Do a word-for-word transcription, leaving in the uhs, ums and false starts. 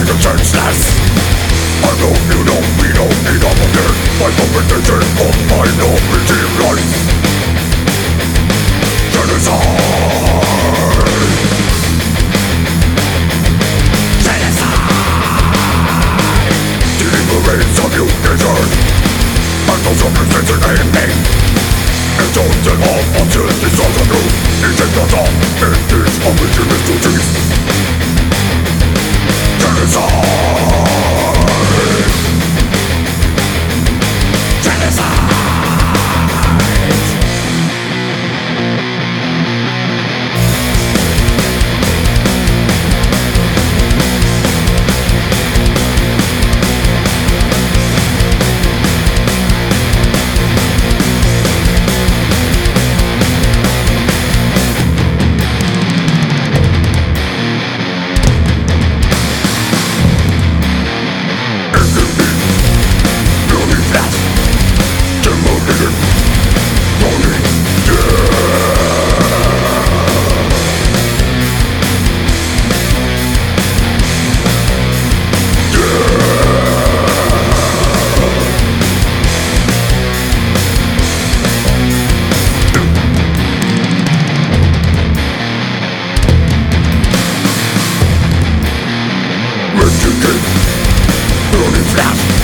you're senseless. I know you know we don't need up again. My competition of my nobility life. Genocide. Genocide. Deliverance of mutation. And those of resistance aiming. Exalted all until this other new. It is not all. It is original duties. Genocide. Genocide. Running fast.